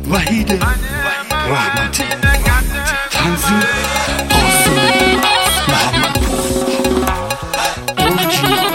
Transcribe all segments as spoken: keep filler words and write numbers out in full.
وحید رحمتی تنظیم قاسم محمد اورجینال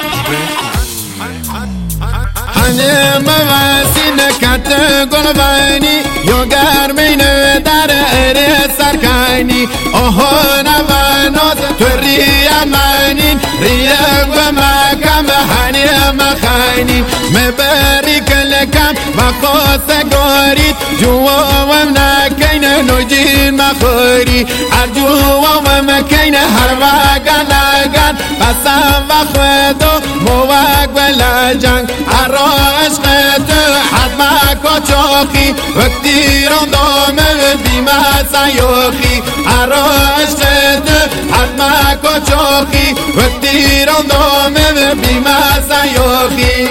هنه مواسین کت گلبانی یو گرمین در اره سرکانی اوه نوانوز تو ریامانین ریگ و مکم هنی مخانی مبری کلکم مخوص گورید جو و مکین نجین مخوری ارجو و مکین هر واگن لگن بسم و خودو مواگ و لجنگ عشقت حتما کچاقی وقتی راندام بیما سیاخی عشقت حتما کچاقی وقتی راندام بیما سیاخی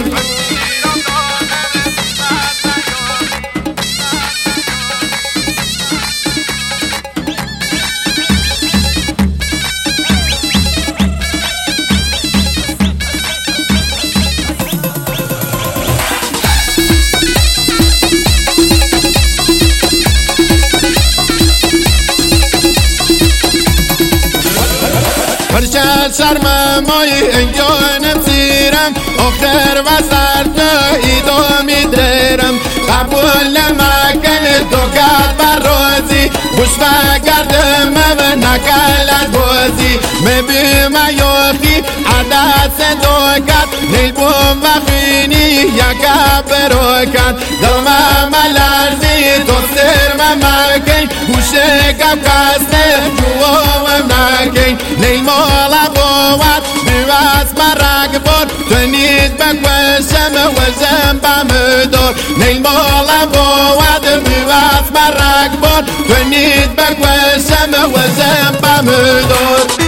فرشاد شرم مای انجام سیرم آخر و سرد ایدامی درم قبول مکل تو کرد برازی خوش بگردم و نکل از بازی مبیم یاخی عدس دو کرد نیبوم و خینی یکا برو کرد دلم ملرزی تو سرم مکن گوشه کم کسته جوام نکن نیمالا بود بیواز مرگ بود تو نیز بکوشم و زنبم دار نیمالا بود بیواز مرگ بود تو نیز بکوشم و زنبم دار